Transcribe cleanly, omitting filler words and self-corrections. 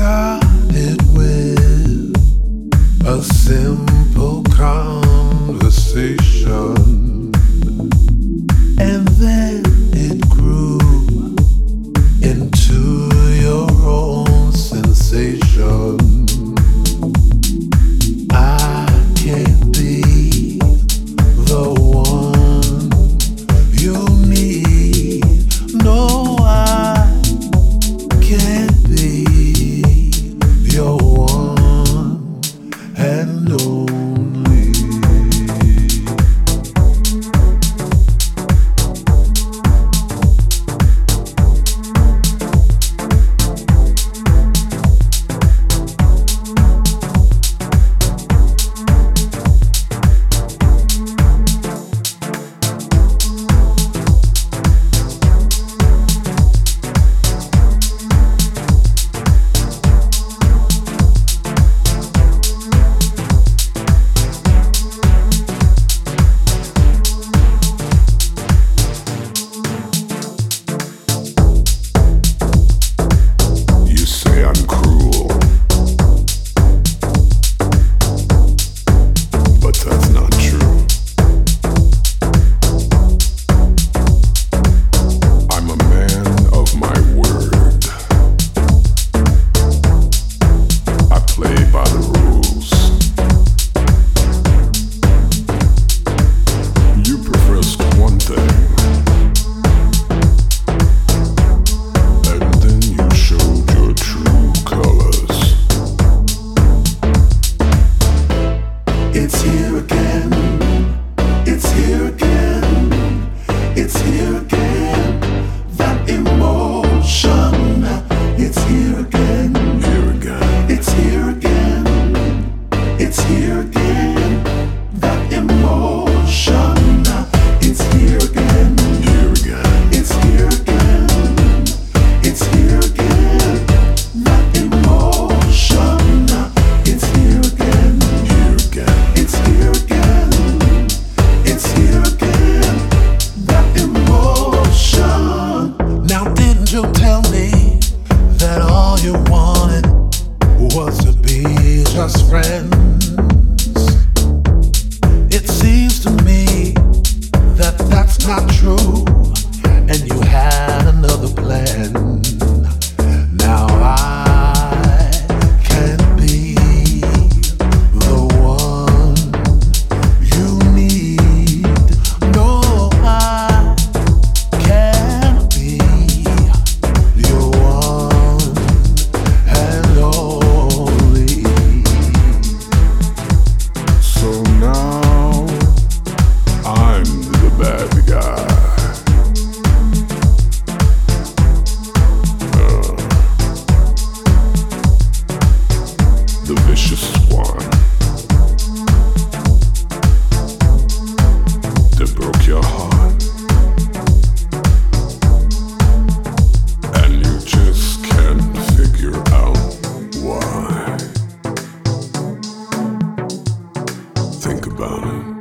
started with a simple conversation, and then it grew into your own sensation. I can't be the one you need. No, I can't be your one and only. It's here again, it's here again, it's here again, that emotion. It's here again, it's here again, it's here again, that emotion. It's here again, it's here again, it's here again, that emotion. It's here again, it's here again, it's here again, that emotion. Now didn't you tell me that all you wanted was to be just friends? It seems to me that that's not true, and you had another plan. Now I can't be the one you need. No, I can't be your one and only. So now I'm the bad guy. The vicious one that broke your heart, and you just can't figure out why. Think about it.